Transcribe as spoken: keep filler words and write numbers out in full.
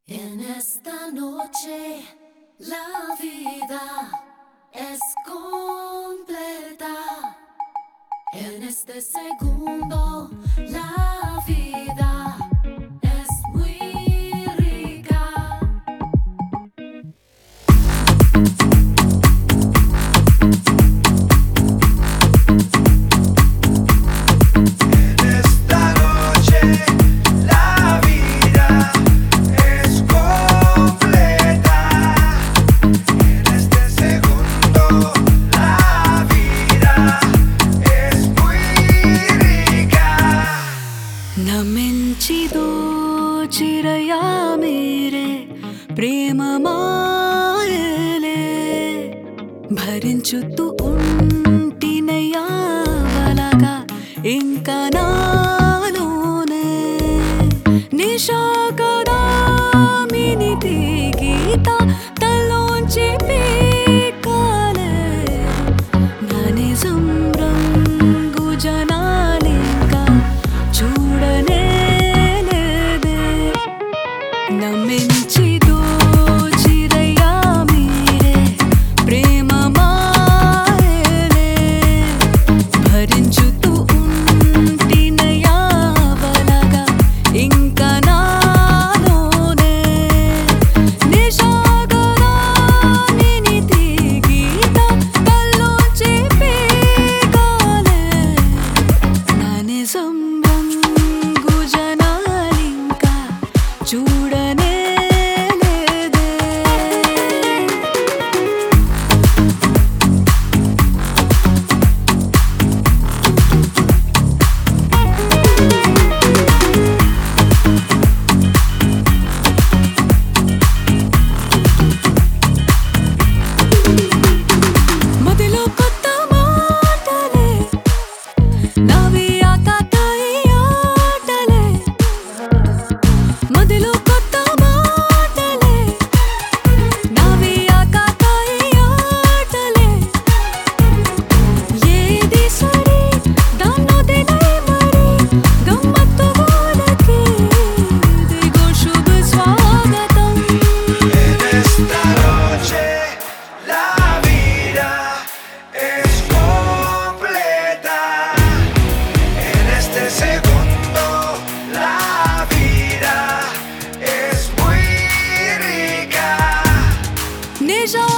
En esta noche la vida es completa. En este segundo la vida es muy rica. En esta noche la vida es completa. En este segundo la vida es muy rica. నమించిదో చిరయా మేరే ప్రేమ మాయలే భరించుతూ ఉంటినయా వలగా ఇంకా నాలోనే నిశా కదా మినితి గీత తలోంచి పీకాలే నా నిజం రంగు జనాలింకా చూడనే లేదే నమ్మించిదో చిరయా మీరే ప్రేమ మాయలే భరించుతూ ఉంటినయా వలగా ఇంకా నాలోనే నిశాగదా మినితి గీత కల్లోంచి పీకాలే నా నిజం రంగు జనాలింకా చూడనే లేదే మదిలో కొత్త మాటలే నవి ఆకాతాయి ఆటలే మదిలో కొత్త మాటలే నవి ఆకాతాయి ఆటలే ఏది సరి దాన్నొదిలే మరి గమ్మత్తు గోలకి దిగో శుభ స్వాగతం En esta noche la vida es completa. En este segundo la vida es muy rica. నిజా